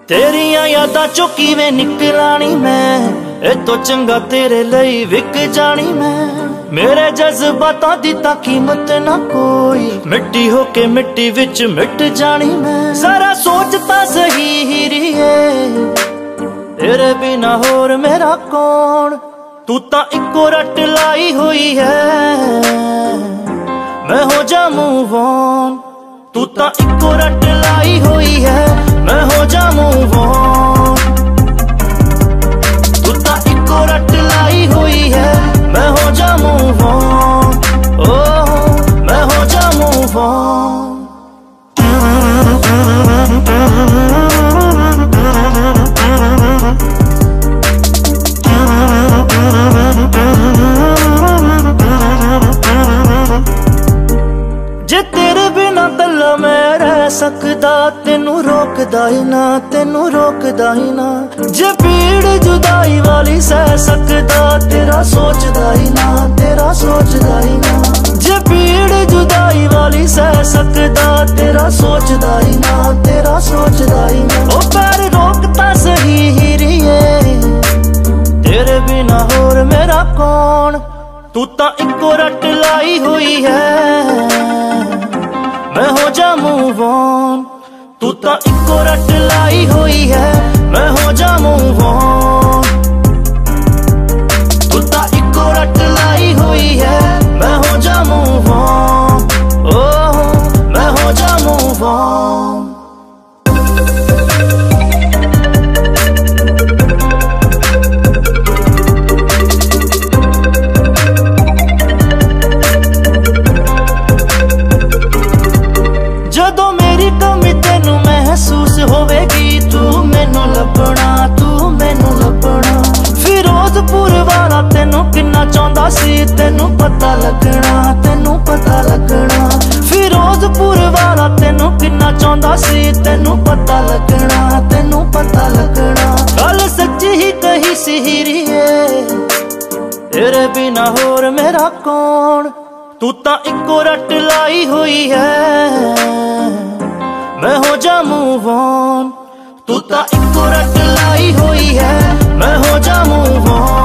तेरिया यादां चों किवें निकलानी मैं, ए तो चंगा तेरे लई विक जानी मैं। मेरे जज्बातां दी तां कीमत ना कोई, मिट्टी होके मिट्टी विच मिट जानी मैं। जरा सोचता सही हीरिए, तेरे बिना होर मेरा कौन। तू तां इक्को रट लाई हुई है, मैं हो जा मूव ऑन। तू तां इक्को रट लाई हुई है, मैं हो जा मूव ऑन। तू तां इक्को रट लाई हुई है, मैं हो जा मूव ऑन। ओह मैं हो जा मूव ऑन। जे तेरे बिना तल्ला मैं रह सकदा, तेनू रोकदा ही ना, तेनू रोकदा ही ना। जे पीड़ जुदाई वाली सह सकदा, तेरा सोचदा ही ना, तेरा सोचदा ही ना। जे पीड़ जुदाई वाली सह सकदा, तेरा सोचदा ही ना, तेरा सोचदा ही ना। ओ पैर रोकता सही हीरिए, तेरे बिना होर मेरा कौन। तू तां इक्को रट लाई हुई है, मैं हो जा मूव ऑन। तू तां इक्को रट लाई हुई है, मैं हो जा मूव ऑन। तू तां इक्को रट लाई हुई है, मैं हो जा मूव ऑन। ओह मैं हो जा मूव ऑन। जदों मेरी कमी तेनू महसूस होवेगी, तू मैनू लभना, तू मैनू लभना। फिरोजपुर वाला तेनू किन्ना चाहुंदा सी, तेनू पता लगना, तेनू पता लगना। फिरोजपुर वाला तेनू किन्ना चाहुंदा सी, तेनू पता लगना, तेनू पता लगना। गल सच्ची ही कही सी हीरिए, तेरे बिना होर मेरा कौन। तू तां इक्को रट लाई हुई है, मैं हो जा मूव ऑन। तू तां इक्को रट लाई हुई है, मैं हो जा मूव ऑन।